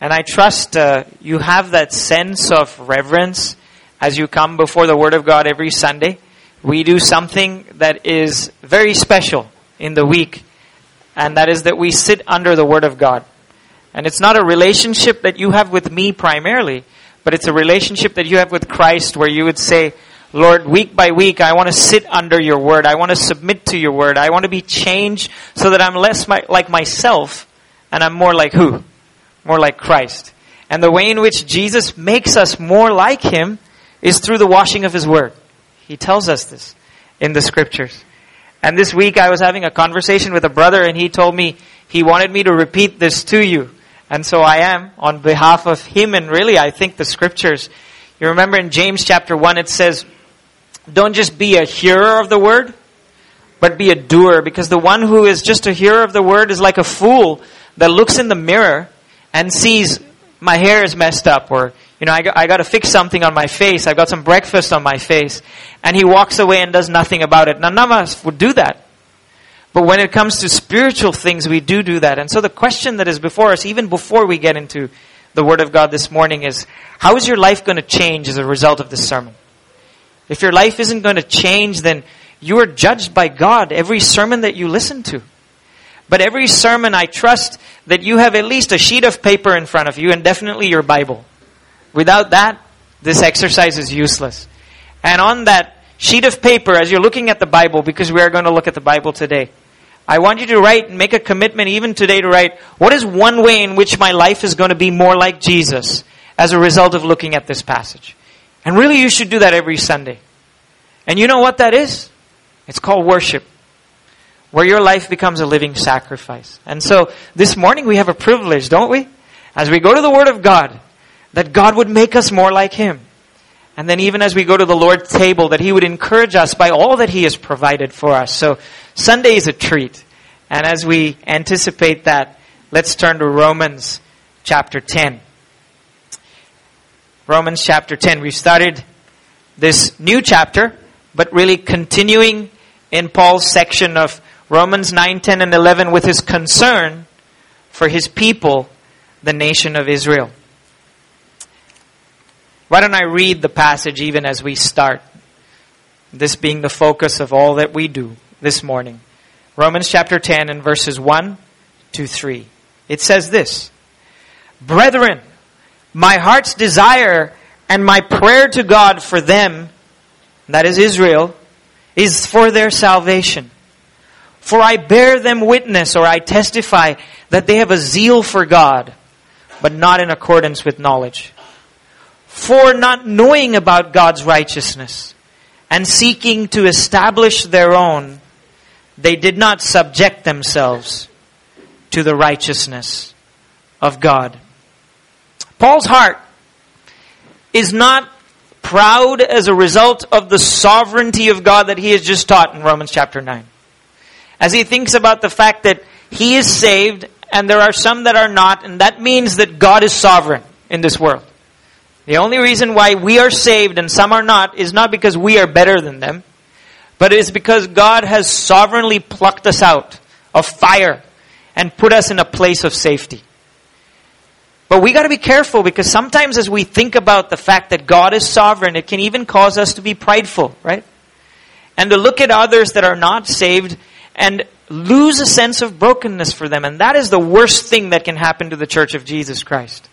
And I trust you have that sense of reverence as you come before the Word of God every Sunday. We do something that is very special in the week, and that is that we sit under the Word of God. And it's not a relationship that you have with me primarily, but it's a relationship that you have with Christ, where you would say, Lord, week by week, I want to sit under your Word. I want to submit to your Word. I want to be changed so that I'm less like myself and I'm more like who? More like Christ. And the way in which Jesus makes us more like Him is through the washing of His Word. He tells us this in the Scriptures. And this week I was having a conversation with a brother, and he told me he wanted me to repeat this to you. And so I am, on behalf of him and really I think the Scriptures. You remember in James chapter 1 it says, don't just be a hearer of the Word, but be a doer. Because the one who is just a hearer of the Word is like a fool that looks in the mirror and sees my hair is messed up, or I got to fix something on my face. I've got some breakfast on my face. And he walks away and does nothing about it. Now, none of us would do that. But when it comes to spiritual things, we do that. And so the question that is before us, even before we get into the Word of God this morning, is how is your life going to change as a result of this sermon? If your life isn't going to change, then you are judged by God every sermon that you listen to. But every sermon, I trust that you have at least a sheet of paper in front of you, and definitely your Bible. Without that, this exercise is useless. And on that sheet of paper, as you're looking at the Bible, because we are going to look at the Bible today, I want you to write and make a commitment even today to write, what is one way in which my life is going to be more like Jesus as a result of looking at this passage? And really you should do that every Sunday. And you know what that is? It's called worship, where your life becomes a living sacrifice. And so this morning we have a privilege, don't we? As we go to the Word of God, that God would make us more like Him. And then even as we go to the Lord's table, that He would encourage us by all that He has provided for us. So Sunday is a treat. And as we anticipate that, let's turn to Romans chapter 10. Romans chapter 10. We've started this new chapter, but really continuing in Paul's section of Romans 9, 10, and 11 with his concern for his people, the nation of Israel. Why don't I read the passage even as we start? This being the focus of all that we do this morning. Romans chapter 10 and verses 1 to 3. It says this, Brethren, my heart's desire and my prayer to God for them, that is Israel, is for their salvation. For I bear them witness, or I testify, that they have a zeal for God, but not in accordance with knowledge. For not knowing about God's righteousness and seeking to establish their own, they did not subject themselves to the righteousness of God. Paul's heart is not proud as a result of the sovereignty of God that he has just taught in Romans chapter 9. As he thinks about the fact that he is saved and there are some that are not, and that means that God is sovereign in this world. The only reason why we are saved and some are not is not because we are better than them, but it is because God has sovereignly plucked us out of fire and put us in a place of safety. But we got to be careful, because sometimes as we think about the fact that God is sovereign, it can even cause us to be prideful, right? And to look at others that are not saved and lose a sense of brokenness for them. And that is the worst thing that can happen to the Church of Jesus Christ.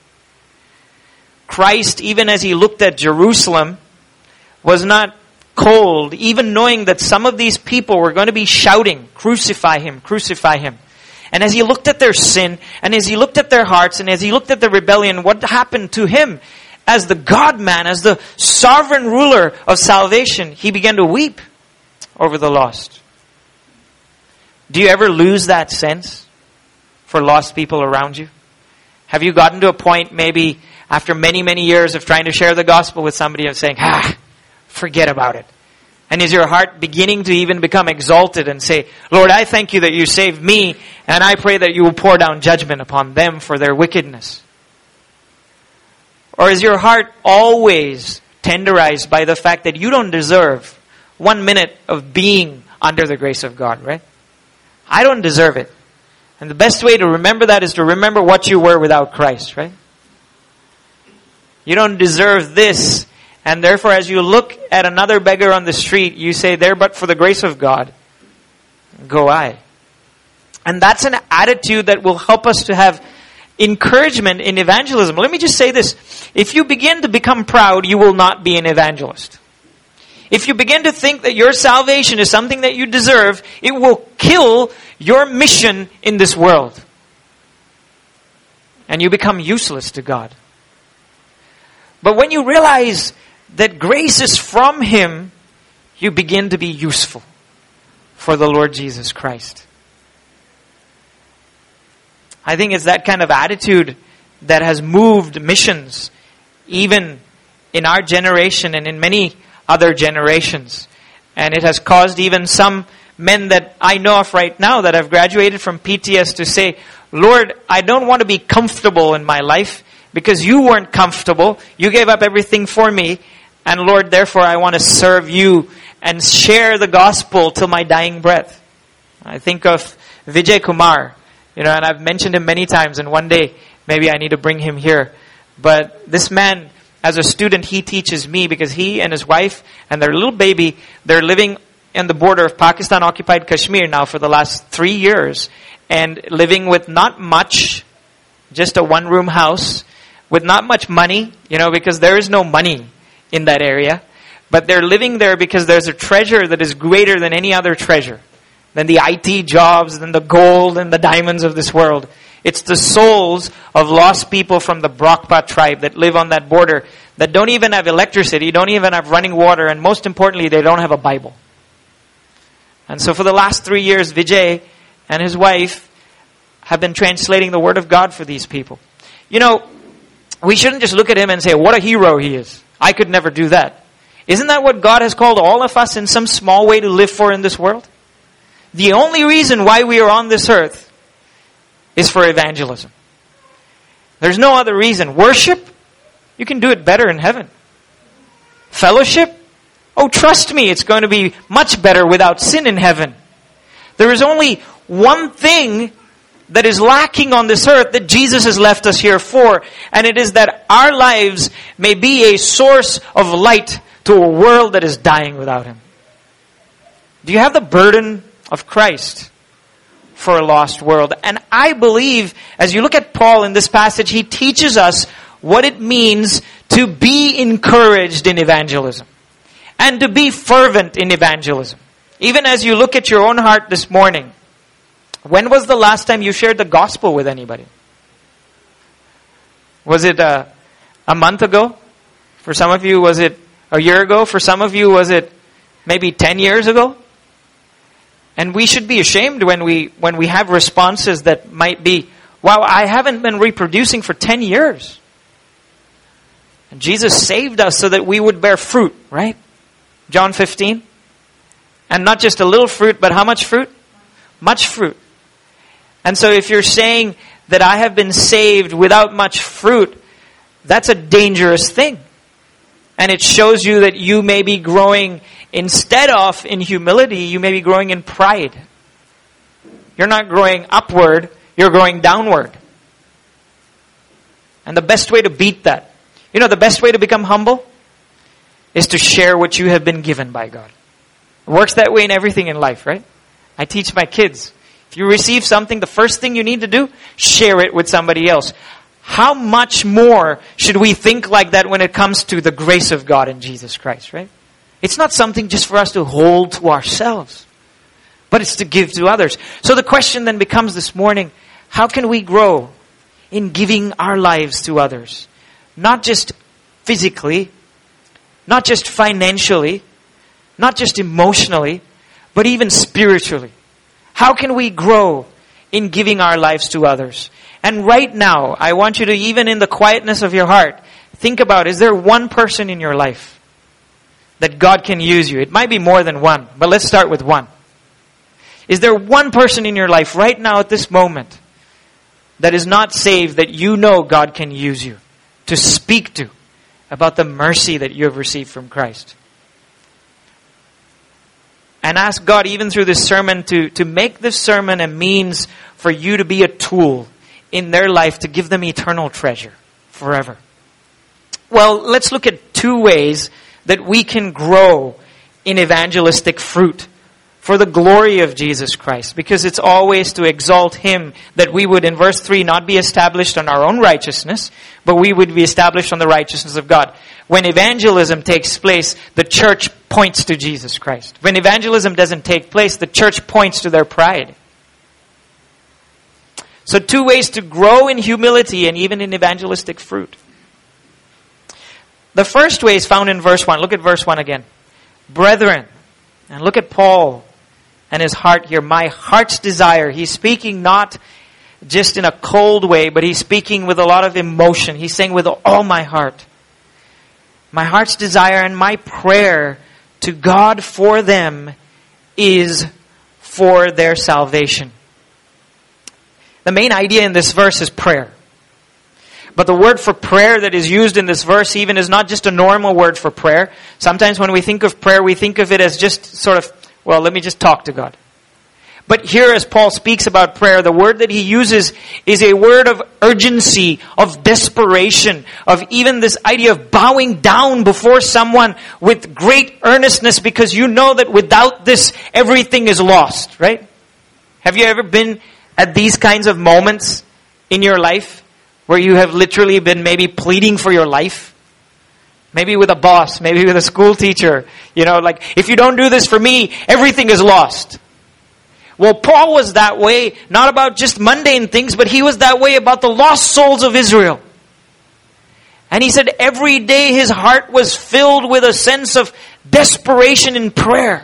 Christ, even as He looked at Jerusalem, was not cold, even knowing that some of these people were going to be shouting, "Crucify Him, crucify Him." And as He looked at their sin, and as He looked at their hearts, and as He looked at the rebellion, what happened to Him as the God-man, as the sovereign ruler of salvation? He began to weep over the lost. Do you ever lose that sense for lost people around you? Have you gotten to a point, maybe after many, many years of trying to share the gospel with somebody, of saying, forget about it? And is your heart beginning to even become exalted and say, Lord, I thank you that you saved me, and I pray that you will pour down judgment upon them for their wickedness? Or is your heart always tenderized by the fact that you don't deserve 1 minute of being under the grace of God, right? I don't deserve it. And the best way to remember that is to remember what you were without Christ, right? You don't deserve this. And therefore, as you look at another beggar on the street, you say, there but for the grace of God, go I. And that's an attitude that will help us to have encouragement in evangelism. Let me just say this. If you begin to become proud, you will not be an evangelist. If you begin to think that your salvation is something that you deserve, it will kill your mission in this world. And you become useless to God. But when you realize that grace is from Him, you begin to be useful for the Lord Jesus Christ. I think it's that kind of attitude that has moved missions, even in our generation and in many other generations. And it has caused even some men that I know of right now that have graduated from PTS to say, Lord, I don't want to be comfortable in my life because you weren't comfortable. You gave up everything for me. And Lord, therefore I want to serve you and share the gospel till my dying breath. I think of Vijay Kumar, and I've mentioned him many times, and one day maybe I need to bring him here. But this man, as a student, he teaches me because he and his wife and their little baby, they're living on the border of Pakistan-occupied Kashmir now for the last 3 years, and living with not much, just a one-room house, with not much money, because there is no money in that area. But they're living there because there's a treasure that is greater than any other treasure. Than the IT jobs, than the gold and the diamonds of this world. It's the souls of lost people from the Brakpa tribe that live on that border, that don't even have electricity, don't even have running water, and most importantly, they don't have a Bible. And so for the last 3 years, Vijay and his wife have been translating the Word of God for these people. We shouldn't just look at him and say, what a hero he is. I could never do that. Isn't that what God has called all of us in some small way to live for in this world? The only reason why we are on this earth is for evangelism. There's no other reason. Worship, you can do it better in heaven. Fellowship, trust me, it's going to be much better without sin in heaven. There is only one thing that is lacking on this earth that Jesus has left us here for, and it is that our lives may be a source of light to a world that is dying without Him. Do you have the burden of Christ for a lost world? And I believe, as you look at Paul in this passage, he teaches us what it means to be encouraged in evangelism and to be fervent in evangelism. Even as you look at your own heart this morning, when was the last time you shared the gospel with anybody? Was it a month ago? For some of you, was it a year ago? For some of you, was it maybe 10 years ago? And we should be ashamed when we have responses that might be, wow, I haven't been reproducing for 10 years. And Jesus saved us so that we would bear fruit, right? John 15. And not just a little fruit, but how much fruit? Much fruit. And so if you're saying that I have been saved without much fruit, that's a dangerous thing. And it shows you that you may be growing, instead of in humility, you may be growing in pride. You're not growing upward, you're growing downward. And the best way to beat that, the best way to become humble is to share what you have been given by God. It works that way in everything in life, right? I teach my kids, if you receive something, the first thing you need to do, share it with somebody else. How much more should we think like that when it comes to the grace of God in Jesus Christ, right? It's not something just for us to hold to ourselves, but it's to give to others. So the question then becomes this morning, how can we grow in giving our lives to others? Not just physically, not just financially, not just emotionally, but even spiritually. How can we grow in giving our lives to others? And right now, I want you to, even in the quietness of your heart, think about, is there one person in your life that God can use you? It might be more than one, but let's start with one. Is there one person in your life right now at this moment that is not saved that you know God can use you to speak to about the mercy that you have received from Christ? And ask God, even through this sermon, to make this sermon a means for you to be a tool in their life to give them eternal treasure forever. Well, let's look at two ways that we can grow in evangelistic fruit for the glory of Jesus Christ. Because it's always to exalt Him that we would, in verse 3, not be established on our own righteousness, but we would be established on the righteousness of God. When evangelism takes place, the church points to Jesus Christ. When evangelism doesn't take place, the church points to their pride. So two ways to grow in humility and even in evangelistic fruit. The first way is found in verse 1. Look at verse 1 again. Brethren, and look at Paul and his heart here. My heart's desire. He's speaking not just in a cold way, but he's speaking with a lot of emotion. He's saying with all my heart. My heart's desire and my prayer to God for them is for their salvation. The main idea in this verse is prayer. But the word for prayer that is used in this verse even is not just a normal word for prayer. Sometimes when we think of prayer, we think of it as just sort of, well, let me just talk to God. But here as Paul speaks about prayer, the word that he uses is a word of urgency, of desperation, of even this idea of bowing down before someone with great earnestness because you know that without this, everything is lost, right? Have you ever been at these kinds of moments in your life where you have literally been maybe pleading for your life? Maybe with a boss, maybe with a school teacher. You know, like, if you don't do this for me, everything is lost. Well, Paul was that way, not about just mundane things, but he was that way about the lost souls of Israel. And he said every day his heart was filled with a sense of desperation in prayer.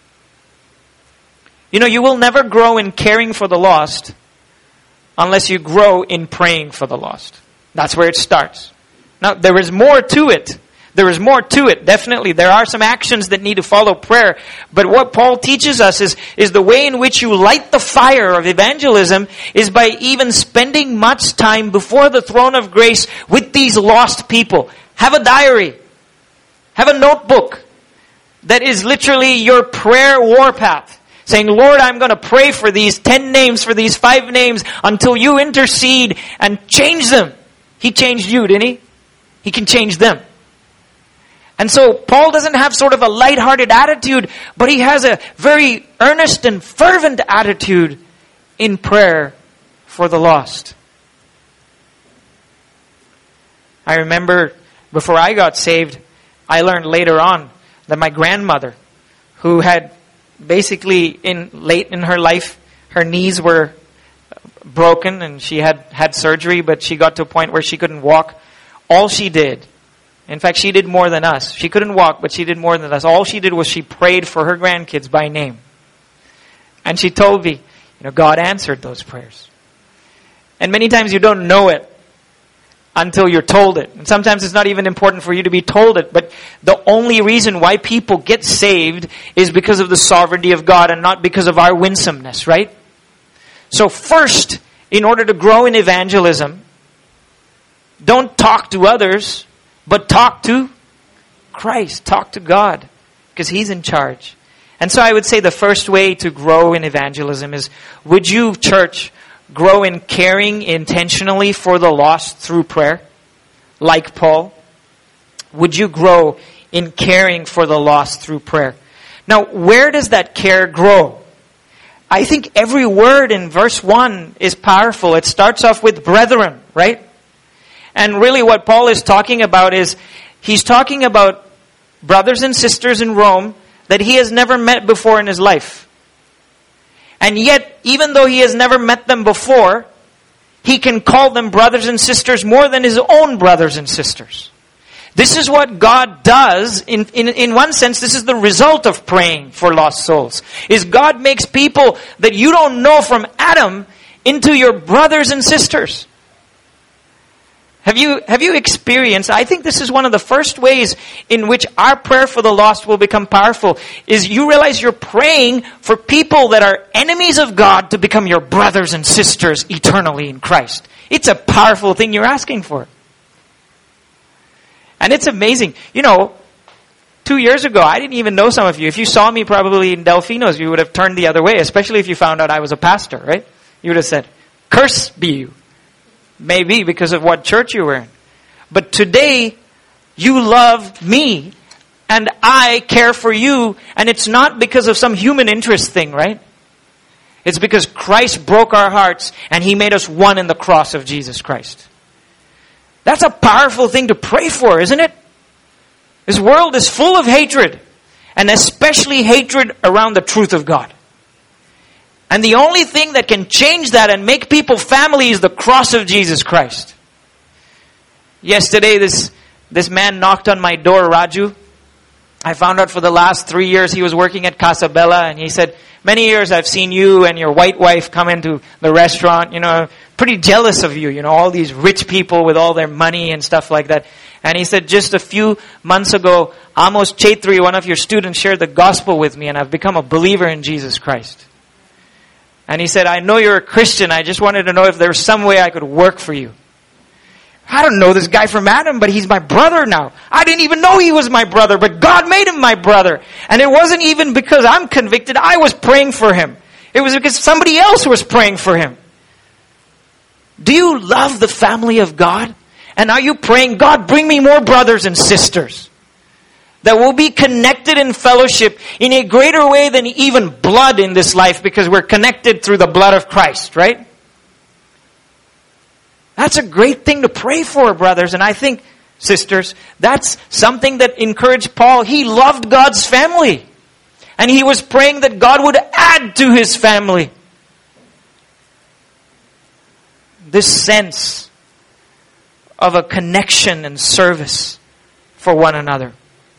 You know, you will never grow in caring for the lost unless you grow in praying for the lost. That's where it starts. Now, there is more to it. There is more to it, definitely. There are some actions that need to follow prayer. But what Paul teaches us is the way in which you light the fire of evangelism is by even spending much time before the throne of grace with these lost people. Have a diary. Have a notebook that is literally your prayer warpath. Saying, Lord, I'm going to pray for these 10 names, for these 5 names, until you intercede and change them. He changed you, didn't he? He can change them. And so Paul doesn't have sort of a lighthearted attitude, but he has a very earnest and fervent attitude in prayer for the lost. I remember before I got saved, I learned later on that my grandmother, who had basically late in her life, her knees were broken and she had surgery, but she got to a point where she couldn't walk. All she did, in fact, she did more than us. She couldn't walk, but she did more than us. All she did was she prayed for her grandkids by name. And she told me, God answered those prayers. And many times you don't know it until you're told it. And sometimes it's not even important for you to be told it. But the only reason why people get saved is because of the sovereignty of God and not because of our winsomeness, right? So first, in order to grow in evangelism, don't talk to others, but talk to Christ. Talk to God, because He's in charge. And so I would say the first way to grow in evangelism is, would you, church, grow in caring intentionally for the lost through prayer, like Paul? Would you grow in caring for the lost through prayer? Now, where does that care grow? I think every word in verse 1 is powerful. It starts off with brethren, right? And really what Paul is talking about is, he's talking about brothers and sisters in Rome that he has never met before in his life. And yet, even though he has never met them before, he can call them brothers and sisters more than his own brothers and sisters. This is what God does. In one sense, this is the result of praying for lost souls. Is God makes people that you don't know from Adam into your brothers and sisters. Have you experienced, I think this is one of the first ways in which our prayer for the lost will become powerful, is you realize you're praying for people that are enemies of God to become your brothers and sisters eternally in Christ. It's a powerful thing you're asking for. And it's amazing. 2 years ago, I didn't even know some of you. If you saw me probably in Delfinos, you would have turned the other way, especially if you found out I was a pastor, right? You would have said, "Curse be you." Maybe because of what church you were in. But today, You love me and I care for you. And it's not because of some human interest thing, right? It's because Christ broke our hearts and He made us one in the cross of Jesus Christ. That's a powerful thing to pray for, isn't it? This world is full of hatred, and especially hatred around the truth of God. And the only thing that can change that and make people family is the cross of Jesus Christ. Yesterday, this man knocked on my door, Raju. I found out for the last 3 years he was working at Casabella, and he said, many years I've seen you and your white wife come into the restaurant, pretty jealous of you, all these rich people with all their money and stuff like that. And he said, just a few months ago, Amos Chaitri, one of your students, shared the gospel with me, and I've become a believer in Jesus Christ. And he said, I know you're a Christian, I just wanted to know if there was some way I could work for you. I don't know this guy from Adam, but he's my brother now. I didn't even know he was my brother, but God made him my brother. And it wasn't even because I'm convicted. I was praying for him. It was because somebody else was praying for him. Do you love the family of God? And are you praying, God, bring me more brothers and sisters that will be connected in fellowship in a greater way than even blood in this life, because we're connected through the blood of Christ, right? That's a great thing to pray for, brothers. And I think, sisters, that's something that encouraged Paul. He loved God's family. And he was praying that God would add to his family. This sense of a connection and service for one another.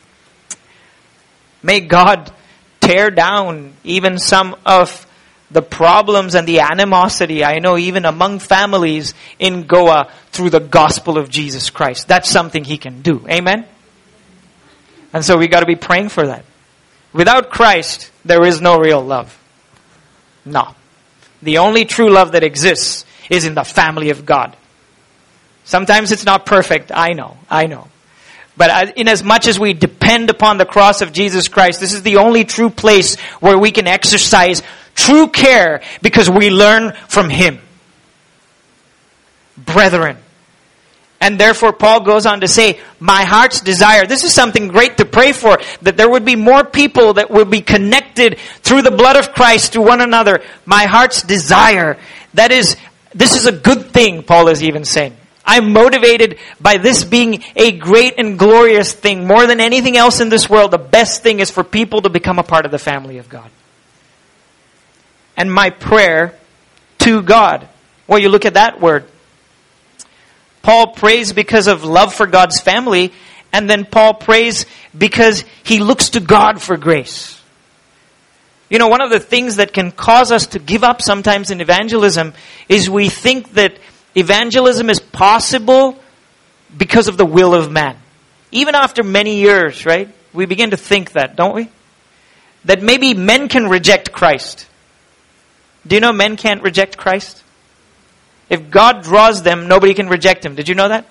May God tear down even some of the problems and the animosity, I know, even among families in Goa through the gospel of Jesus Christ. That's something He can do. Amen? And so we got to be praying for that. Without Christ, there is no real love. No. The only true love that exists is in the family of God. Sometimes it's not perfect. I know. But in as much as we depend upon the cross of Jesus Christ, this is the only true place where we can exercise true care, because we learn from Him. Brethren. And therefore Paul goes on to say, my heart's desire. This is something great to pray for, that there would be more people that would be connected through the blood of Christ to one another. My heart's desire. This is a good thing, Paul is even saying. I'm motivated by this being a great and glorious thing. More than anything else in this world, the best thing is for people to become a part of the family of God. And my prayer to God. Well, you look at that word. Paul prays because of love for God's family. And then Paul prays because he looks to God for grace. One of the things that can cause us to give up sometimes in evangelism is we think that evangelism is possible because of the will of man. Even after many years, right? We begin to think that, don't we? That maybe men can reject Christ. Do you know men can't reject Christ? If God draws them, nobody can reject Him. Did you know that?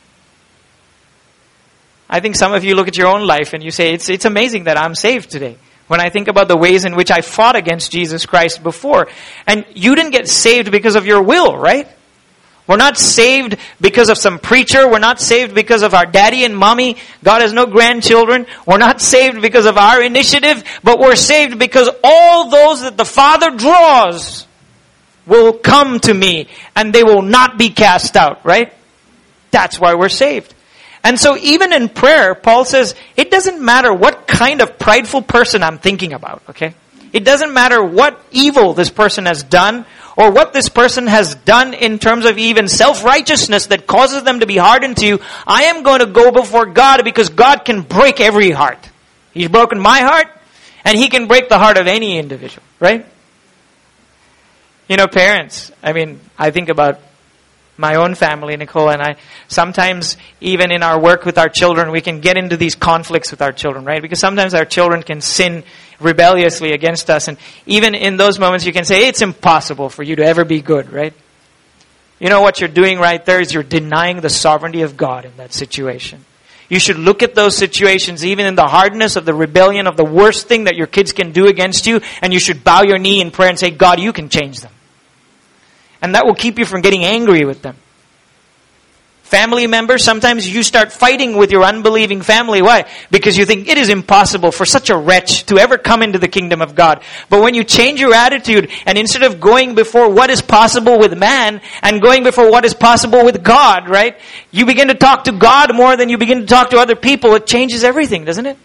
I think some of you look at your own life and you say, it's amazing that I'm saved today. When I think about the ways in which I fought against Jesus Christ before. And you didn't get saved because of your will, right? We're not saved because of some preacher. We're not saved because of our daddy and mommy. God has no grandchildren. We're not saved because of our initiative. But we're saved because all those that the Father draws will come to me. And they will not be cast out, right? That's why we're saved. And so even in prayer, Paul says, it doesn't matter what kind of prideful person I'm thinking about, okay? It doesn't matter what evil this person has done, or what this person has done in terms of even self-righteousness that causes them to be hardened to you. I am going to go before God because God can break every heart. He's broken my heart, and He can break the heart of any individual, right? Parents, I think about my own family, Nicole, and I sometimes, even in our work with our children, we can get into these conflicts with our children, right? Because sometimes our children can sin rebelliously against us, and even in those moments you can say, it's impossible for you to ever be good, right? You know what you're doing right there is you're denying the sovereignty of God in that situation. You should look at those situations, even in the hardness of the rebellion of the worst thing that your kids can do against you, and you should bow your knee in prayer and say, God, you can change them. And that will keep you from getting angry with them. Family members, sometimes you start fighting with your unbelieving family. Why? Because you think it is impossible for such a wretch to ever come into the kingdom of God. But when you change your attitude, and instead of going before what is possible with man and going before what is possible with God, right? You begin to talk to God more than you begin to talk to other people. It changes everything, doesn't it?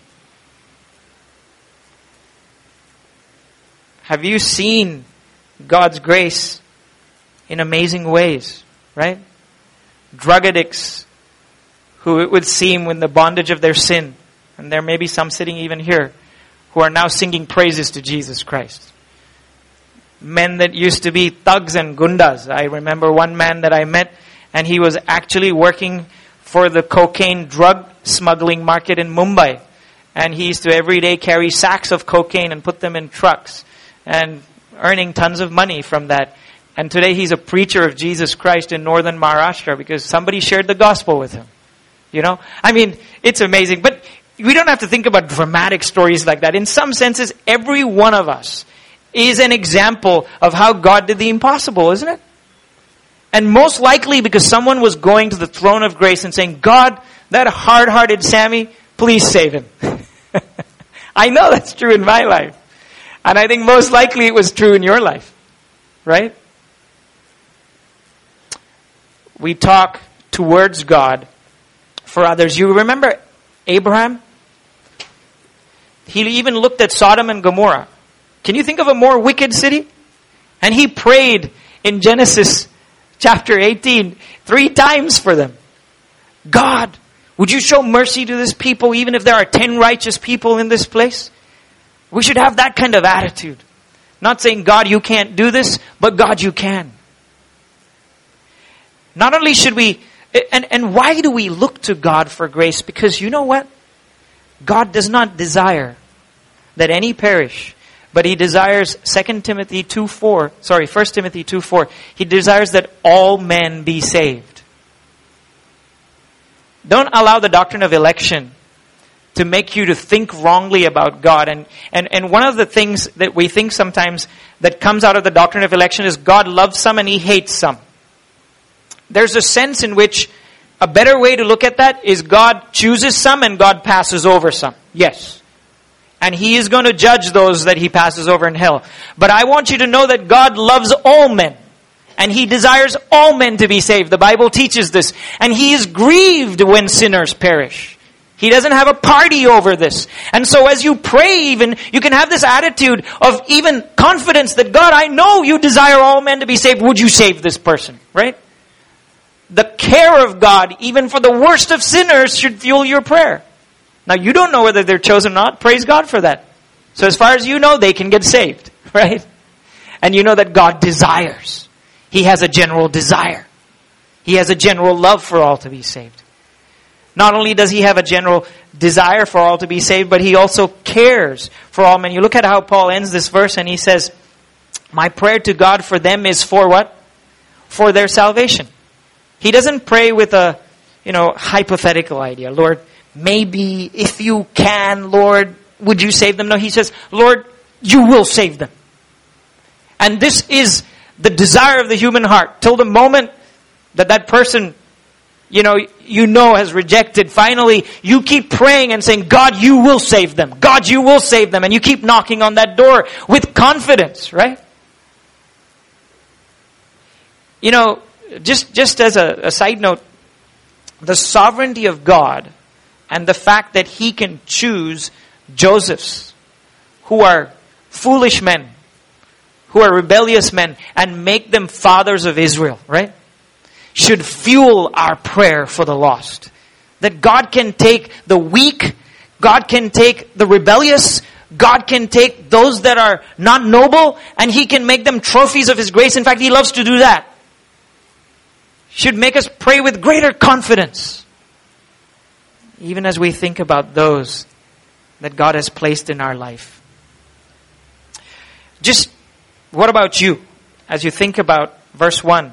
Have you seen God's grace in amazing ways, right? Drug addicts who it would seem in the bondage of their sin, and there may be some sitting even here, who are now singing praises to Jesus Christ. Men that used to be thugs and gundas. I remember one man that I met, and he was actually working for the cocaine drug smuggling market in Mumbai. And he used to every day carry sacks of cocaine and put them in trucks, and earning tons of money from that. And today he's a preacher of Jesus Christ in northern Maharashtra because somebody shared the gospel with him. You know? I mean, it's amazing. But we don't have to think about dramatic stories like that. In some senses, every one of us is an example of how God did the impossible, isn't it? And most likely because someone was going to the throne of grace and saying, God, that hard-hearted Sammy, please save him. I know that's true in my life. And I think most likely it was true in your life. Right? We talk towards God for others. You remember Abraham? He even looked at Sodom and Gomorrah. Can you think of a more wicked city? And he prayed in Genesis chapter 18 3 times for them. God, would you show mercy to this people even if there are 10 righteous people in this place? We should have that kind of attitude. Not saying, God, you can't do this, but God, you can. Not only should we, and why do we look to God for grace? Because you know what? God does not desire that any perish, but He desires 1 Timothy 2:4. He desires that all men be saved. Don't allow the doctrine of election to make you to think wrongly about God. And one of the things that we think sometimes that comes out of the doctrine of election is God loves some and He hates some. There's a sense in which a better way to look at that is God chooses some and God passes over some. Yes. And He is going to judge those that He passes over in hell. But I want you to know that God loves all men. And He desires all men to be saved. The Bible teaches this. And He is grieved when sinners perish. He doesn't have a party over this. And so as you pray even, you can have this attitude of even confidence that God, I know you desire all men to be saved. Would you save this person? Right? The care of God, even for the worst of sinners, should fuel your prayer. Now you don't know whether they're chosen or not. Praise God for that. So as far as you know, they can get saved. Right? And you know that God desires. He has a general desire. He has a general love for all to be saved. Not only does He have a general desire for all to be saved, but He also cares for all men. You look at how Paul ends this verse and he says, my prayer to God for them is for what? For their salvation. He doesn't pray with a, hypothetical idea. Lord, maybe if you can, Lord, would you save them? No, he says, Lord, you will save them. And this is the desire of the human heart. Till the moment that person, has rejected, finally, you keep praying and saying, God, you will save them. God, you will save them. And you keep knocking on that door with confidence, right? Just as a side note, the sovereignty of God and the fact that He can choose Josephs, who are foolish men, who are rebellious men, and make them fathers of Israel, right? Should fuel our prayer for the lost. That God can take the weak, God can take the rebellious, God can take those that are not noble, and He can make them trophies of His grace. In fact, He loves to do that. Should make us pray with greater confidence. Even as we think about those that God has placed in our life. Just, what about you? As you think about verse 1.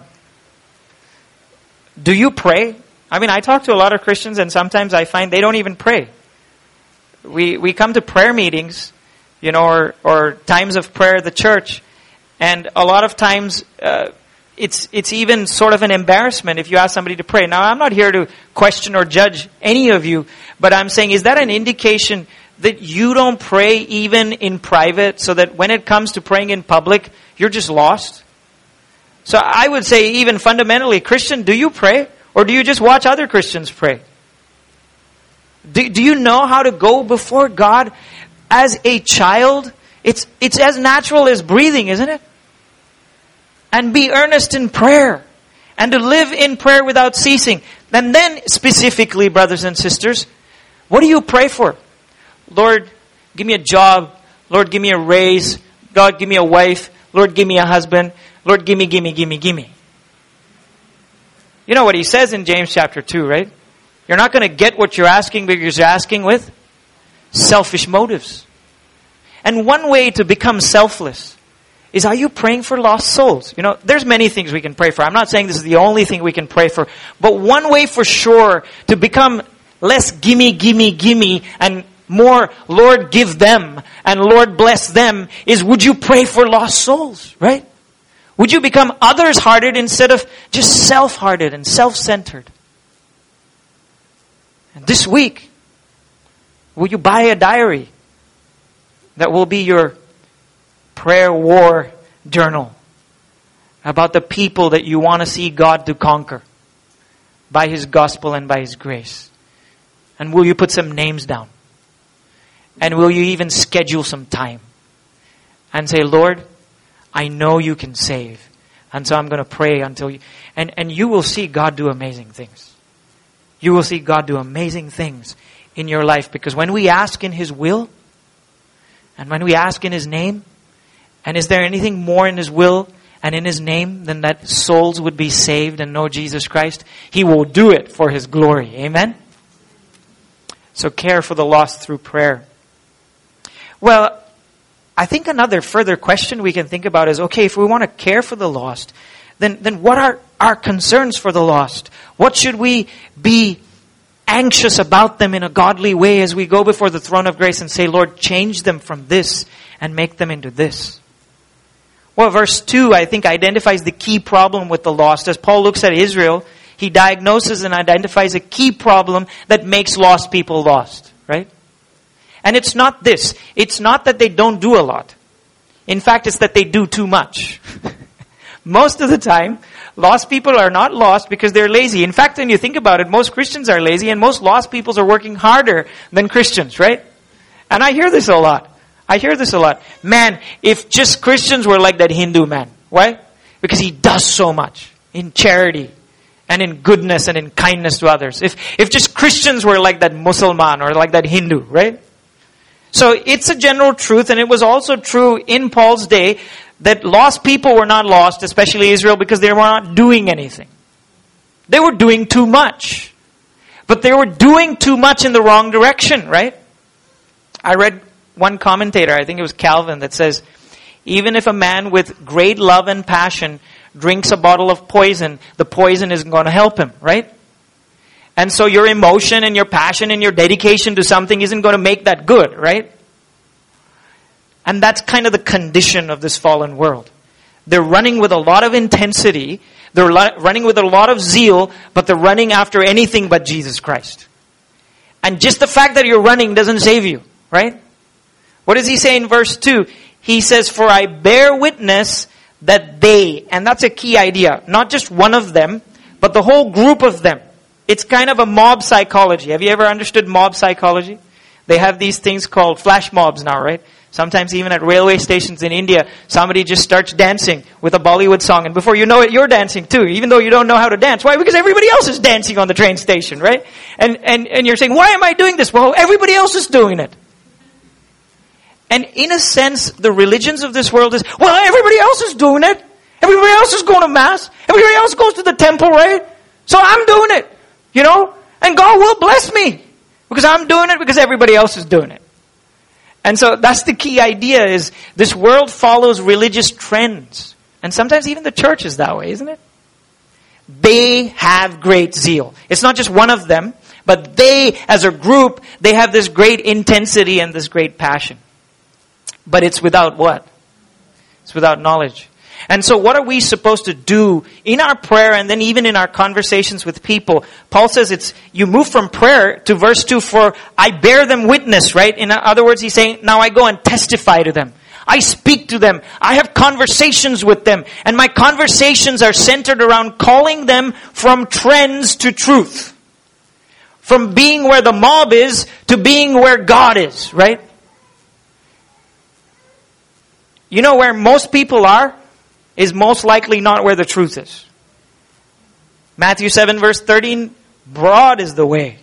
Do you pray? I talk to a lot of Christians and sometimes I find they don't even pray. We come to prayer meetings, or times of prayer at the church. And a lot of times, it's even sort of an embarrassment if you ask somebody to pray. Now, I'm not here to question or judge any of you, but I'm saying, is that an indication that you don't pray even in private, so that when it comes to praying in public, you're just lost? So I would say, even fundamentally, Christian, do you pray? Or do you just watch other Christians pray? Do you know how to go before God as a child? It's as natural as breathing, isn't it? And be earnest in prayer. And to live in prayer without ceasing. And then specifically, brothers and sisters, what do you pray for? Lord, give me a job. Lord, give me a raise. God, give me a wife. Lord, give me a husband. Lord, gimme. You know what he says in James chapter 2, right? You're not going to get what you're asking because you're asking with selfish motives. And one way to become selfless is, are you praying for lost souls? You know, there's many things we can pray for. I'm not saying this is the only thing we can pray for. But one way for sure to become less gimme, and more, Lord, give them, and Lord, bless them, is, would you pray for lost souls, right? Would you become others-hearted instead of just self-hearted and self-centered? And this week, will you buy a diary that will be your prayer war journal about the people that you want to see God to conquer by His gospel and by His grace? And will you put some names down? And will you even schedule some time and say, Lord, I know you can save. And so I'm going to pray until you... And you will see God do amazing things. You will see God do amazing things in your life. Because when we ask in His will, and when we ask in His name, and is there anything more in His will and in His name than that souls would be saved and know Jesus Christ? He will do it for His glory. Amen? So care for the lost through prayer. Well, I think another further question we can think about is, okay, if we want to care for the lost, then what are our concerns for the lost? What should we be anxious about them in a godly way as we go before the throne of grace and say, Lord, change them from this and make them into this? Well, verse 2, I think, identifies the key problem with the lost. As Paul looks at Israel, he diagnoses and identifies a key problem that makes lost people lost, right? And it's not this. It's not that they don't do a lot. In fact, it's that they do too much. Most of the time, lost people are not lost because they're lazy. In fact, when you think about it, most Christians are lazy and most lost people are working harder than Christians, right? And I hear this a lot. Man, if just Christians were like that Hindu man. Why? Because he does so much in charity and in goodness and in kindness to others. If just Christians were like that Muslim or like that Hindu, right? So it's a general truth, and it was also true in Paul's day, that lost people were not lost, especially Israel, because they were not doing anything. They were doing too much. But they were doing too much in the wrong direction, right? I read one commentator, I think it was Calvin, that says, even if a man with great love and passion drinks a bottle of poison, the poison isn't going to help him, right? And so your emotion and your passion and your dedication to something isn't going to make that good, right? And that's kind of the condition of this fallen world. They're running with a lot of intensity. They're running with a lot of zeal, but they're running after anything but Jesus Christ. And just the fact that you're running doesn't save you, right? What does he say in verse 2? He says, for I bear witness that they, and that's a key idea, not just one of them, but the whole group of them. It's kind of a mob psychology. Have you ever understood mob psychology? They have these things called flash mobs now, right? Sometimes even at railway stations in India, somebody just starts dancing with a Bollywood song. And before you know it, you're dancing too, even though you don't know how to dance. Why? Because everybody else is dancing on the train station, right? And you're saying, why am I doing this? Well, everybody else is doing it. And in a sense, the religions of this world is, well, everybody else is doing it. Everybody else is going to Mass. Everybody else goes to the temple, right? So I'm doing it. You know? And God will bless me. Because I'm doing it because everybody else is doing it. And so that's the key idea, is this world follows religious trends. And sometimes even the church is that way, isn't it? They have great zeal. It's not just one of them, but they, as a group, they have this great intensity and this great passion. But it's without what? It's without knowledge. And so what are we supposed to do in our prayer and then even in our conversations with people? Paul says you move from prayer to verse 2, for I bear them witness, right? In other words, he's saying, now I go and testify to them. I speak to them. I have conversations with them. And my conversations are centered around calling them from trends to truth. From being where the mob is to being where God is, right? You know where most people are is most likely not where the truth is. Matthew 7 verse 13, broad is the way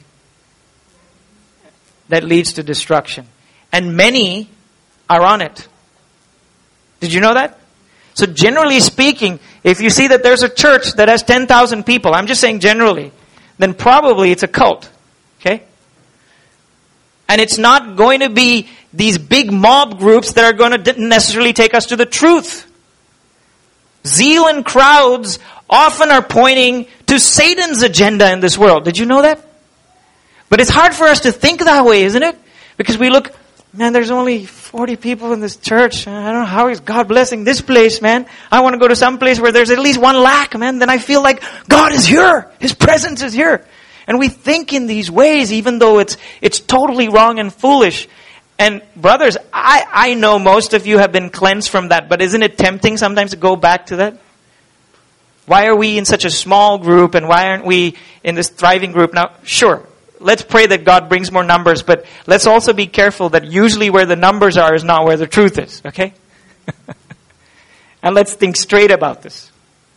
that leads to destruction, and many are on it. Did you know that? So generally speaking, if you see that there's a church that has 10,000 people, I'm just saying generally, then probably it's a cult. Okay? And it's not going to be these big mob groups that are going to necessarily take us to the truth. Zeal and crowds often are pointing to Satan's agenda in this world. Did you know that? But it's hard for us to think that way, isn't it? Because we look, man, there's only 40 people in this church. I don't know how is God blessing this place, man. I want to go to some place where there's at least 1 lakh, man. Then I feel like God is here. His presence is here. And we think in these ways, even though it's totally wrong and foolish. And brothers, I know most of you have been cleansed from that, but isn't it tempting sometimes to go back to that? Why are we in such a small group, and why aren't we in this thriving group? Now, sure, let's pray that God brings more numbers, but let's also be careful that usually where the numbers are is not where the truth is, okay? And let's think straight about this.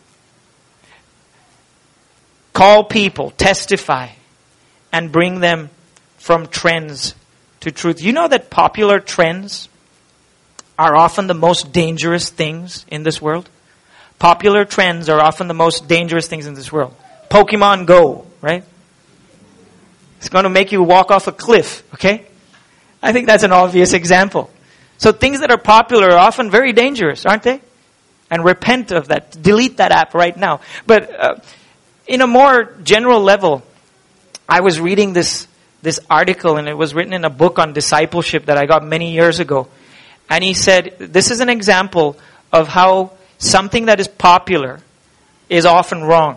Call people, testify, and bring them from trends to truth. You know that popular trends are often the most dangerous things in this world? Popular trends are often the most dangerous things in this world. Pokemon Go, right? It's going to make you walk off a cliff, okay? I think that's an obvious example. So things that are popular are often very dangerous, aren't they? And repent of that. Delete that app right now. But in a more general level, I was reading this article, and it was written in a book on discipleship that I got many years ago. And he said, this is an example of how something that is popular is often wrong.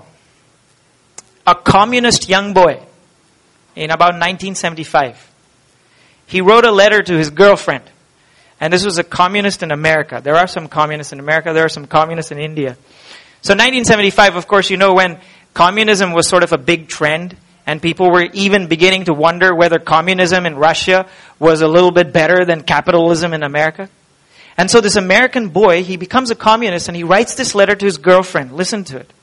A communist young boy in about 1975, he wrote a letter to his girlfriend. And this was a communist in America. There are some communists in America. There are some communists in India. So 1975, of course, you know, when communism was sort of a big trend, and people were even beginning to wonder whether communism in Russia was a little bit better than capitalism in America. And so this American boy, he becomes a communist, and he writes this letter to his girlfriend. Listen to it.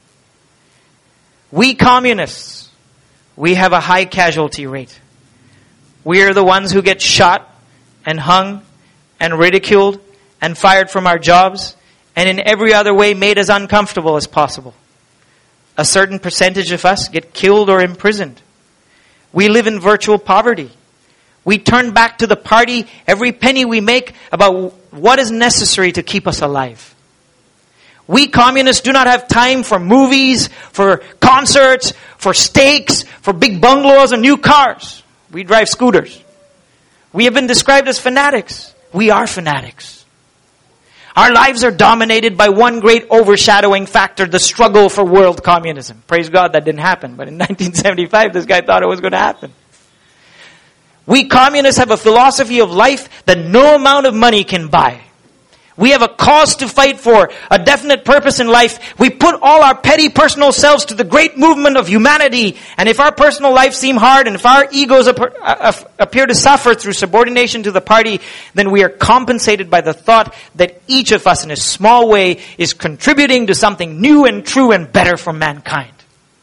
We communists, we have a high casualty rate. We are the ones who get shot and hung and ridiculed and fired from our jobs, and in every other way made as uncomfortable as possible. A certain percentage of us get killed or imprisoned. We live in virtual poverty. We turn back to the party every penny we make about what is necessary to keep us alive. We communists do not have time for movies, for concerts, for steaks, for big bungalows and new cars. We drive scooters. We have been described as fanatics. We are fanatics. Our lives are dominated by one great overshadowing factor, the struggle for world communism. Praise God that didn't happen. But in 1975, this guy thought it was going to happen. We communists have a philosophy of life that no amount of money can buy. We have a cause to fight for, a definite purpose in life. We put all our petty personal selves to the great movement of humanity. And if our personal lives seem hard, and if our egos appear to suffer through subordination to the party, then we are compensated by the thought that each of us in a small way is contributing to something new and true and better for mankind.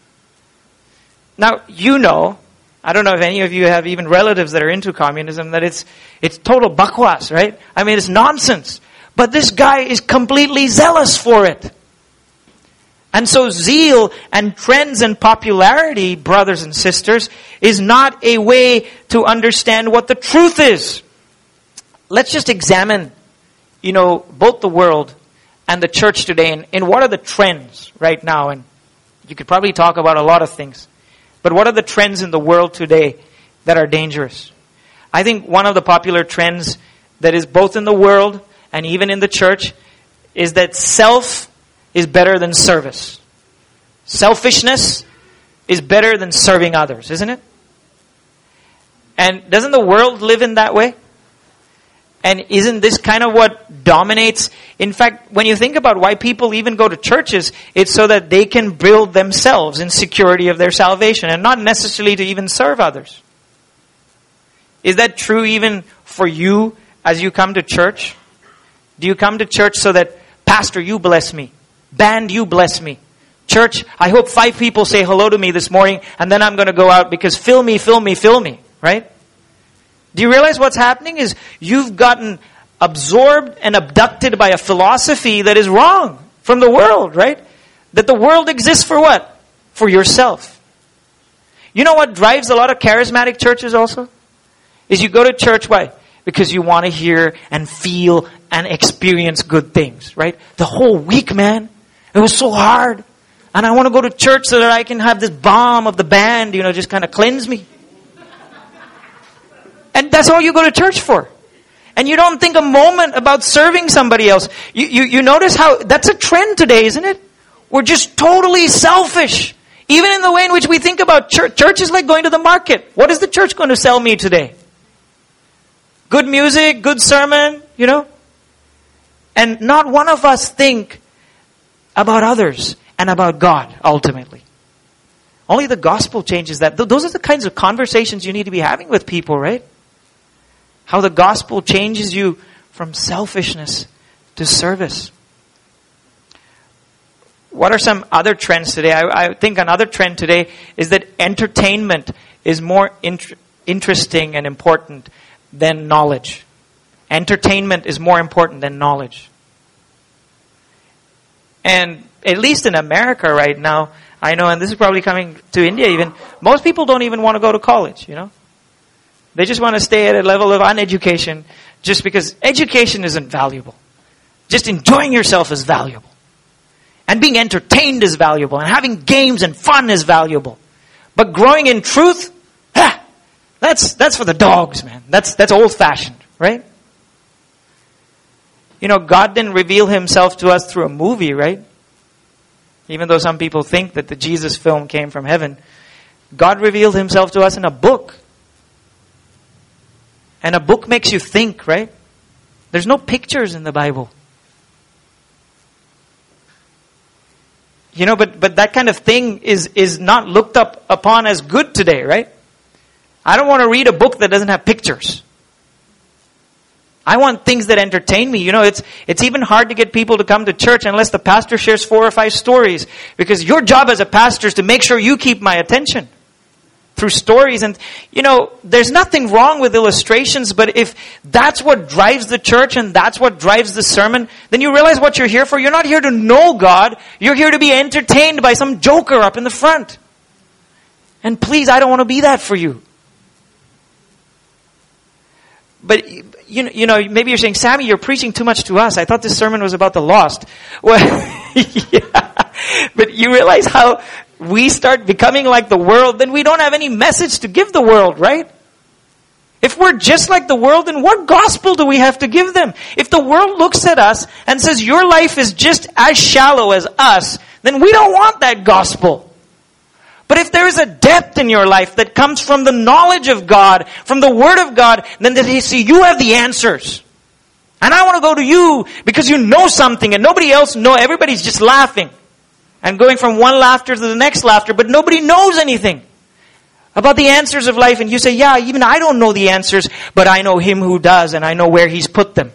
Now, you know, I don't know if any of you have even relatives that are into communism, that it's total bakwas, right? I mean, it's nonsense. But this guy is completely zealous for it. And so zeal and trends and popularity, brothers and sisters, is not a way to understand what the truth is. Let's just examine, both the world and the church today, and what are the trends right now. And you could probably talk about a lot of things. But what are the trends in the world today that are dangerous? I think one of the popular trends that is both in the world and even in the church is that self is better than service. Selfishness is better than serving others, isn't it? And doesn't the world live in that way? And isn't this kind of what dominates? In fact, when you think about why people even go to churches, it's so that they can build themselves in security of their salvation and not necessarily to even serve others. Is that true even for you as you come to church? Do you come to church so that, Pastor, you bless me. Band, you bless me. Church, I hope 5 people say hello to me this morning and then I'm going to go out because fill me, right? Do you realize what's happening is you've gotten absorbed and abducted by a philosophy that is wrong from the world, right? That the world exists for what? For yourself. You know what drives a lot of charismatic churches also? Is you go to church, why? Because you want to hear and feel and experience good things, right? The whole week, man, it was so hard. And I want to go to church so that I can have this balm of the band, just kind of cleanse me. And that's all you go to church for. And you don't think a moment about serving somebody else. You notice how that's a trend today, isn't it? We're just totally selfish. Even in the way in which we think about church. Church is like going to the market. What is the church going to sell me today? Good music, good sermon, And not one of us think about others and about God, ultimately. Only the gospel changes that. Those are the kinds of conversations you need to be having with people, right? How the gospel changes you from selfishness to service. What are some other trends today? I think another trend today is that entertainment is more interesting and important than knowledge. Entertainment is more important than knowledge. And at least in America right now, I know, and this is probably coming to India even, most people don't even want to go to college, They just want to stay at a level of uneducation just because education isn't valuable. Just enjoying yourself is valuable. And being entertained is valuable. And having games and fun is valuable. But growing in truth, that's for the dogs, man. That's old-fashioned, right? God didn't reveal himself to us through a movie, right? Even though some people think that the Jesus film came from heaven. God revealed himself to us in a book. And a book makes you think, right? There's no pictures in the Bible. But that kind of thing is not looked upon as good today, right? I don't want to read a book that doesn't have pictures. I want things that entertain me. It's even hard to get people to come to church unless the pastor shares 4 or 5 stories. Because your job as a pastor is to make sure you keep my attention. Through stories. And, there's nothing wrong with illustrations, but if that's what drives the church and that's what drives the sermon, then you realize what you're here for. You're not here to know God. You're here to be entertained by some joker up in the front. And please, I don't want to be that for you. But, maybe you're saying, Sammy, you're preaching too much to us. I thought this sermon was about the lost. Well, yeah. But you realize how we start becoming like the world, then we don't have any message to give the world, right? If we're just like the world, then what gospel do we have to give them? If the world looks at us and says, your life is just as shallow as us, then we don't want that gospel. But if there is a depth in your life that comes from the knowledge of God, from the Word of God, then they see you have the answers. And I want to go to you because you know something and nobody else knows. Everybody's just laughing. And going from one laughter to the next laughter, but nobody knows anything about the answers of life. And you say, yeah, even I don't know the answers, but I know Him who does, and I know where He's put them.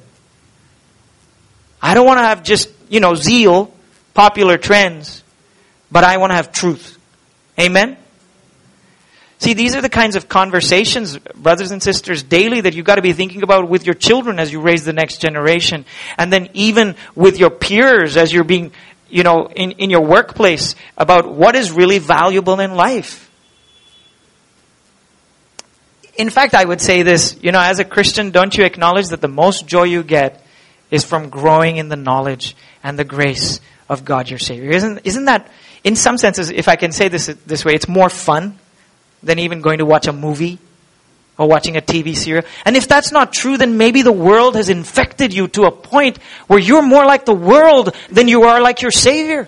I don't want to have just, zeal, popular trends, but I want to have truth. Amen? See, these are the kinds of conversations, brothers and sisters, daily that you've got to be thinking about with your children as you raise the next generation. And then even with your peers as you're being in your workplace about what is really valuable in life. In fact, I would say this, as a Christian, don't you acknowledge that the most joy you get is from growing in the knowledge and the grace of God your Savior? Isn't that, in some senses, if I can say this way, it's more fun than even going to watch a movie? or watching a TV serial. And if that's not true, then maybe the world has infected you to a point where you're more like the world than you are like your Savior.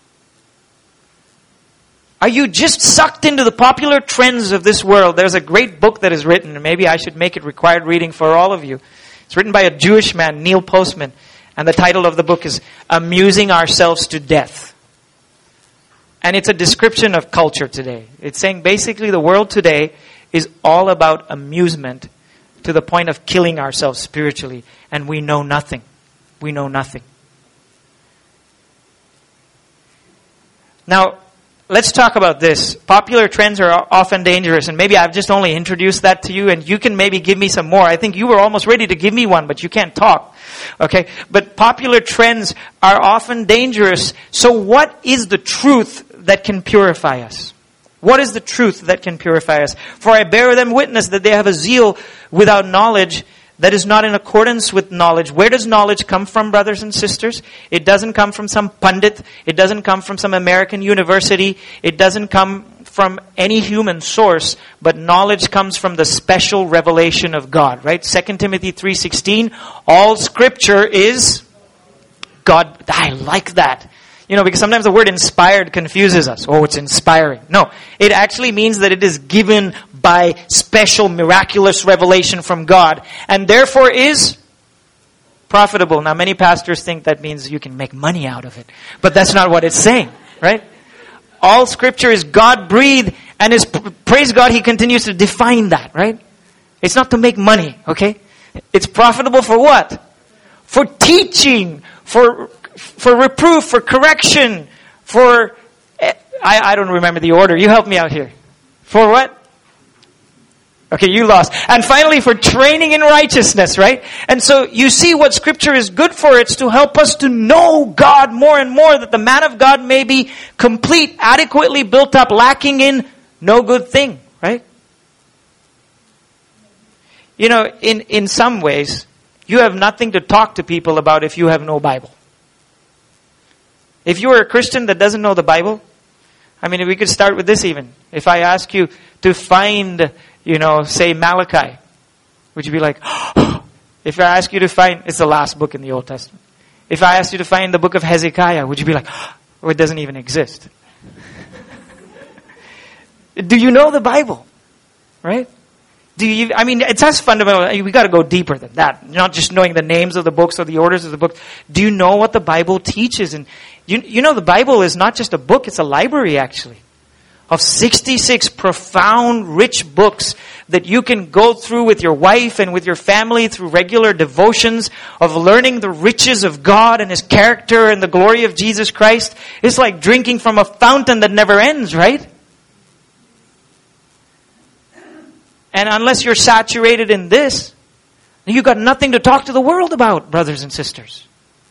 Are you just sucked into the popular trends of this world? There's a great book that is written, and maybe I should make it required reading for all of you. It's written by a Jewish man, Neil Postman, and the title of the book is Amusing Ourselves to Death. And it's a description of culture today. It's saying basically the world today is all about amusement to the point of killing ourselves spiritually, and we know nothing. We know nothing. Now, let's talk about this. Popular trends are often dangerous, and maybe I've just only introduced that to you, and you can maybe give me some more. I think you were almost ready to give me one, but you can't talk. Okay? But popular trends are often dangerous. So what is the truth that can purify us? What is the truth that can purify us? For I bear them witness that they have a zeal without knowledge that is not in accordance with knowledge. Where does knowledge come from, brothers and sisters? It doesn't come from some pundit. It doesn't come from some American university. It doesn't come from any human source, but knowledge comes from the special revelation of God, right? 2 Timothy 3:16, all scripture is God. I like that. You know, because sometimes the word inspired confuses us. Oh, it's inspiring. No, it actually means that it is given by special miraculous revelation from God, and therefore is profitable. Now, many pastors think that means you can make money out of it, but that's not what it's saying, right? All scripture is God-breathed, and is, praise God, He continues to define that, right? It's not to make money, okay? It's profitable for what? For teaching, for reproof, for correction, for, I don't remember the order. You help me out here. For what? Okay, you lost. And finally, for training in righteousness, right? And so you see what Scripture is good for. It's to help us to know God more and more, that the man of God may be complete, adequately built up, lacking in no good thing, right? You know, in some ways, you have nothing to talk to people about if you have no Bible. If you are a Christian that doesn't know the Bible, I mean, we could start with this even. If I ask you to find, say Malachi, would you be like, oh. If I ask you to find, it's the last book in the Old Testament. If I asked you to find the book of Hezekiah, would you be like, oh, it doesn't even exist? Do you know the Bible? Right? It's as fundamental. We got to go deeper than that. Not just knowing the names of the books or the orders of the books. Do you know what the Bible teaches? And you know the Bible is not just a book, it's a library actually. Of 66 profound, rich books that you can go through with your wife and with your family through regular devotions of learning the riches of God and His character and the glory of Jesus Christ. It's like drinking from a fountain that never ends, right? And unless you're saturated in this, you've got nothing to talk to the world about, brothers and sisters.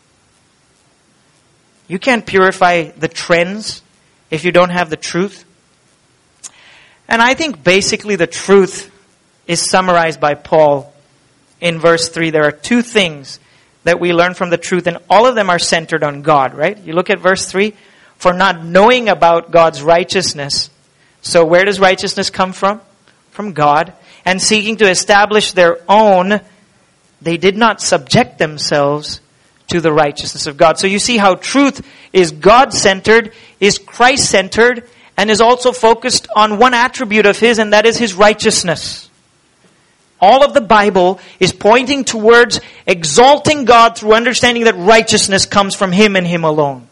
You can't purify the trends if you don't have the truth. And I think basically the truth is summarized by Paul in verse 3. There are two things that we learn from the truth, and all of them are centered on God, right? You look at verse 3. For not knowing about God's righteousness. So where does righteousness come from? From God, and seeking to establish their own, they did not subject themselves to the righteousness of God. So you see how truth is God-centered, is Christ-centered, and is also focused on one attribute of His, and that is His righteousness. All of the Bible is pointing towards exalting God through understanding that righteousness comes from Him and Him alone.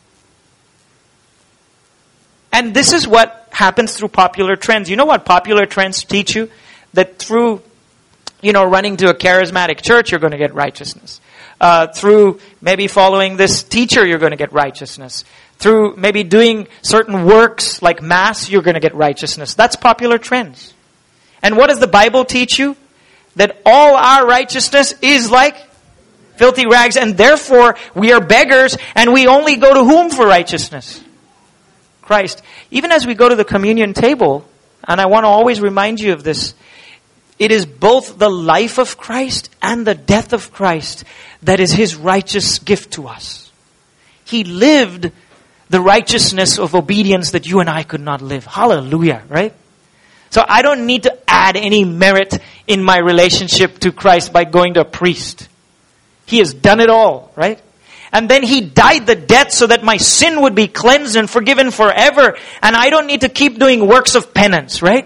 And this is what happens through popular trends. You know what popular trends teach you? That through, running to a charismatic church, you're going to get righteousness. Through maybe following this teacher, you're going to get righteousness. Through maybe doing certain works like Mass, you're going to get righteousness. That's popular trends. And what does the Bible teach you? That all our righteousness is like filthy rags, and therefore we are beggars, and we only go to whom for righteousness? Christ. Even as we go to the communion table, and I want to always remind you of this, it is both the life of Christ and the death of Christ that is His righteous gift to us. He lived the righteousness of obedience that you and I could not live. Hallelujah, right? So I don't need to add any merit in my relationship to Christ by going to a priest. He has done it all, right? And then He died the death so that my sin would be cleansed and forgiven forever. And I don't need to keep doing works of penance, right?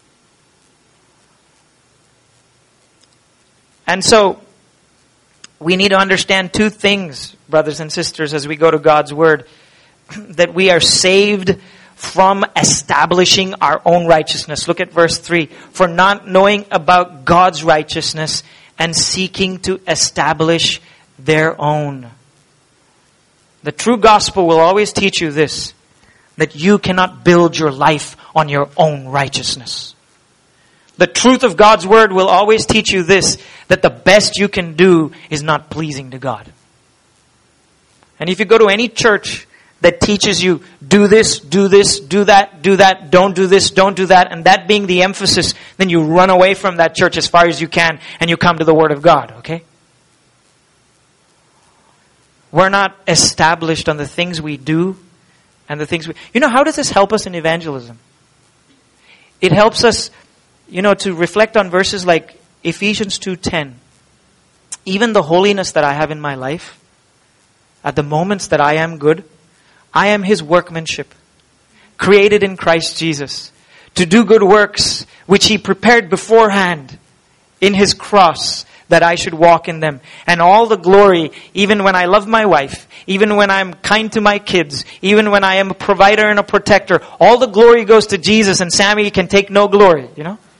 And so, we need to understand two things, brothers and sisters, as we go to God's Word. That we are saved from establishing our own righteousness. Look at verse 3. For not knowing about God's righteousness and seeking to establish their own. The true gospel will always teach you this, that you cannot build your life on your own righteousness. The truth of God's Word will always teach you this, that the best you can do is not pleasing to God. And if you go to any church that teaches you, do this, do that, don't do this, don't do that, and that being the emphasis, then you run away from that church as far as you can and you come to the Word of God, okay? We're not established on the things we do and the things we... You know, how does this help us in evangelism? It helps us, to reflect on verses like Ephesians 2:10. Even the holiness that I have in my life, at the moments that I am good, I am His workmanship, created in Christ Jesus, to do good works, which He prepared beforehand in His cross, that I should walk in them. And all the glory, even when I love my wife, even when I'm kind to my kids, even when I am a provider and a protector, all the glory goes to Jesus, and Sammy can take no glory,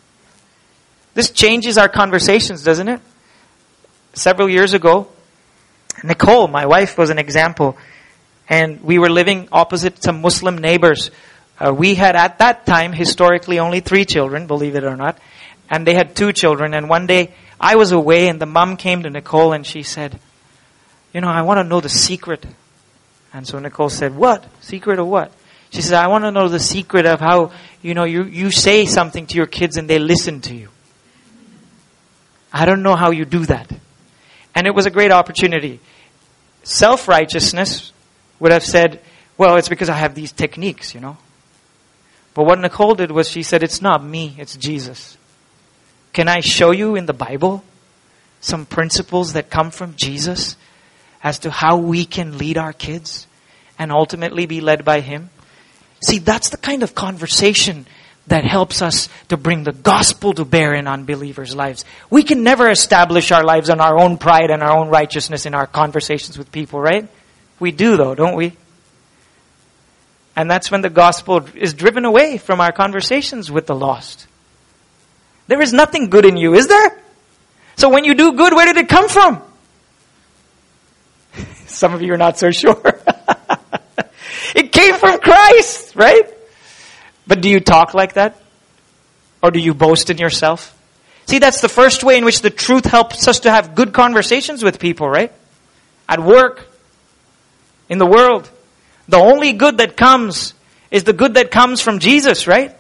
This changes our conversations, doesn't it? Several years ago, Nicole, my wife, was an example. And we were living opposite some Muslim neighbors. We had at that time historically only 3 children, believe it or not. And they had 2 children. And one day I was away and the mom came to Nicole and she said, I want to know the secret. And so Nicole said, what? Secret of what? She said, I want to know the secret of how, you say something to your kids and they listen to you. I don't know how you do that. And it was a great opportunity. Self-righteousness would have said, well, it's because I have these techniques, But what Nicole did was she said, it's not me, it's Jesus. Can I show you in the Bible some principles that come from Jesus as to how we can lead our kids and ultimately be led by Him? See, that's the kind of conversation that helps us to bring the gospel to bear in unbelievers' lives. We can never establish our lives on our own pride and our own righteousness in our conversations with people, right? We do though, don't we? And that's when the gospel is driven away from our conversations with the lost. There is nothing good in you, is there? So when you do good, where did it come from? Some of you are not so sure. It came from Christ, right? But do you talk like that? Or do you boast in yourself? See, that's the first way in which the truth helps us to have good conversations with people, right? At work, in the world. The only good that comes is the good that comes from Jesus, right?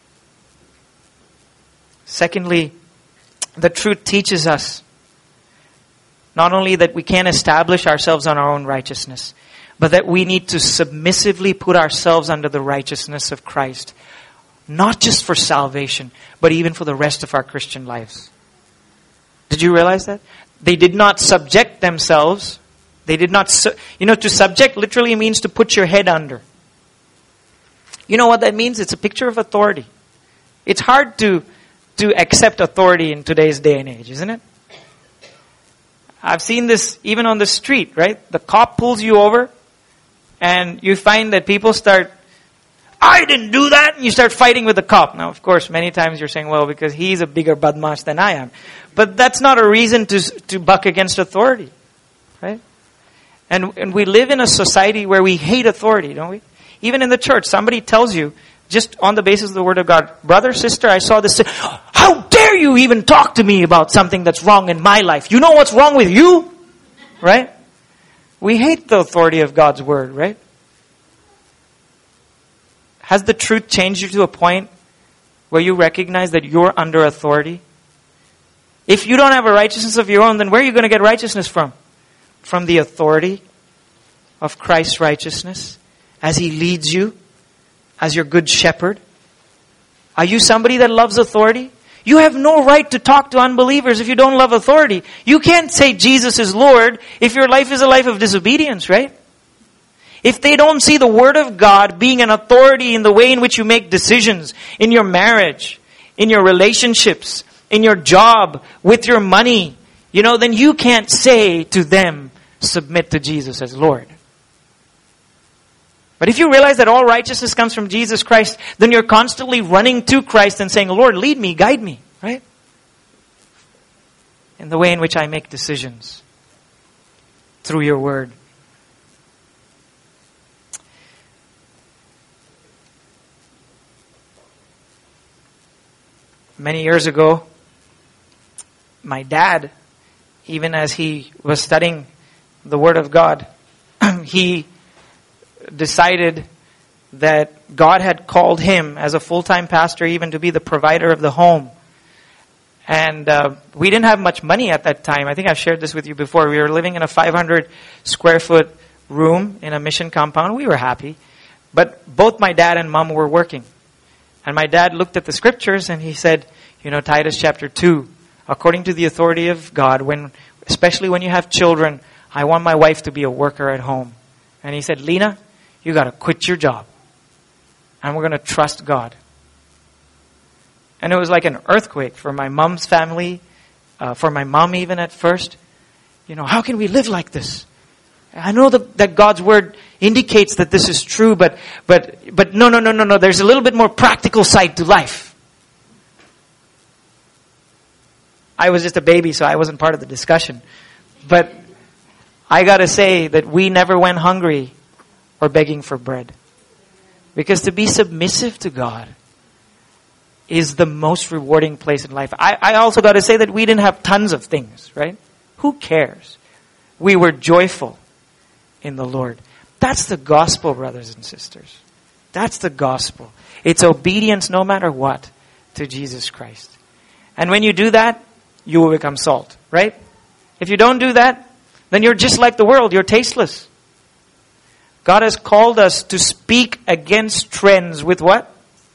Secondly, the truth teaches us not only that we can't establish ourselves on our own righteousness, but that we need to submissively put ourselves under the righteousness of Christ. Not just for salvation, but even for the rest of our Christian lives. Did you realize that? They did not subject themselves. They did not, to subject literally means to put your head under. You know what that means? It's a picture of authority. It's hard to accept authority in today's day and age, isn't it? I've seen this even on the street, right? The cop pulls you over and you find that people start, I didn't do that, and you start fighting with the cop. Now, of course, many times you're saying, well, because he's a bigger badmash than I am. But that's not a reason to buck against authority, right? And we live in a society where we hate authority, don't we? Even in the church, somebody tells you, just on the basis of the Word of God, brother, sister, I saw this. How dare you even talk to me about something that's wrong in my life? You know what's wrong with you? Right? We hate the authority of God's Word, right? Has the truth changed you to a point where you recognize that you're under authority? If you don't have a righteousness of your own, then where are you going to get righteousness from? From the authority of Christ's righteousness as He leads you, as your good shepherd. Are you somebody that loves authority? You have no right to talk to unbelievers if you don't love authority. You can't say Jesus is Lord if your life is a life of disobedience, right? If they don't see the Word of God being an authority in the way in which you make decisions, in your marriage, in your relationships, in your job, with your money, then you can't say to them, submit to Jesus as Lord. But if you realize that all righteousness comes from Jesus Christ, then you're constantly running to Christ and saying, Lord, lead me, guide me, right? In the way in which I make decisions through your Word. Many years ago, my dad, even as he was studying the Word of God, he decided that God had called him as a full-time pastor even to be the provider of the home. And we didn't have much money at that time. I think I've shared this with you before. We were living in a 500 square foot room in a mission compound. We were happy. But both my dad and mom were working. And my dad looked at the scriptures and he said, Titus chapter 2, according to the authority of God, especially when you have children, I want my wife to be a worker at home. And he said, Lena, you got to quit your job. And we're going to trust God. And it was like an earthquake for my mom's family, for my mom even at first. How can we live like this? I know that God's Word indicates that this is true, but no. There's a little bit more practical side to life. I was just a baby, so I wasn't part of the discussion. But I got to say that we never went hungry or begging for bread. Because to be submissive to God is the most rewarding place in life. I also got to say that we didn't have tons of things, right? Who cares? We were joyful in the Lord. That's the gospel, brothers and sisters. That's the gospel. It's obedience no matter what to Jesus Christ. And when you do that, you will become salt, right? If you don't do that, then you're just like the world. You're tasteless. God has called us to speak against trends with what?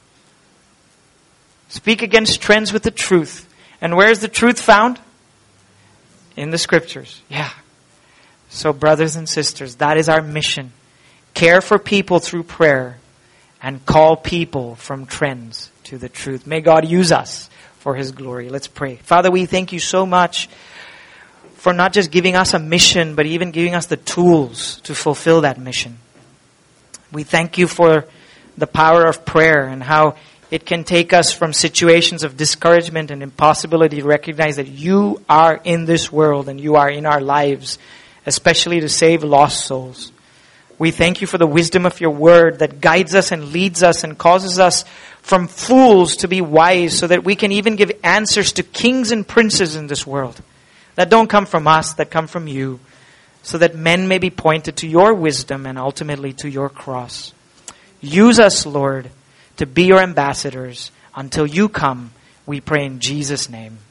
Speak against trends with the truth. And where is the truth found? In the scriptures. Yeah. So brothers and sisters, that is our mission. Care for people through prayer and call people from trends to the truth. May God use us for His glory. Let's pray. Father, we thank you so much for not just giving us a mission, but even giving us the tools to fulfill that mission. We thank you for the power of prayer and how it can take us from situations of discouragement and impossibility to recognize that you are in this world and you are in our lives, especially to save lost souls. We thank you for the wisdom of your word that guides us and leads us and causes us from fools to be wise so that we can even give answers to kings and princes in this world that don't come from us, that come from you, so that men may be pointed to your wisdom and ultimately to your cross. Use us, Lord, to be your ambassadors until you come, we pray in Jesus' name.